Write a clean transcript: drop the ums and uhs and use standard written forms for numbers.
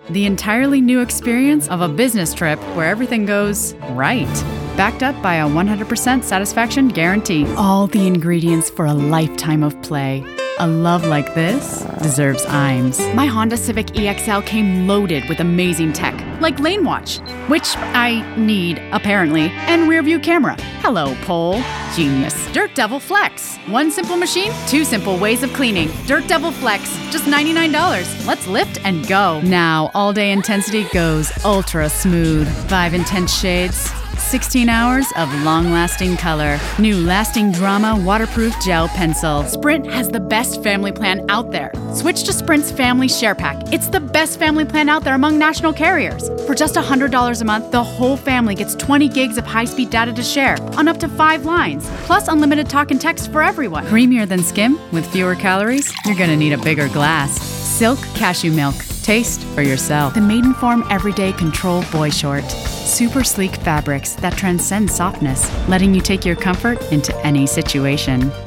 The entirely new experience of a business trip where everything goes right. Backed up by a 100% satisfaction guarantee. All the ingredients for a lifetime of play. A love like this deserves Iams. My Honda Civic EXL came loaded with amazing tech, like Lane Watch, which I need, apparently, and rear view camera. Hello, Pole. Genius. Dirt Devil Flex. One simple machine, two simple ways of cleaning. Dirt Devil Flex, just $99. Let's lift and go. Now, all-day intensity goes ultra smooth. 5 intense shades. 16 hours of long-lasting color. New Lasting Drama Waterproof Gel Pencil. Sprint has the best family plan out there. Switch to Sprint's Family Share Pack. It's the best family plan out there among national carriers. For just $100 a month, the whole family gets 20 gigs of high-speed data to share on up to 5 lines, plus unlimited talk and text for everyone. Creamier than skim with fewer calories? You're gonna need a bigger glass. Silk Cashew Milk. Taste for yourself. The Maidenform Everyday Control Boy Short. Super sleek fabrics that transcend softness, letting you take your comfort into any situation.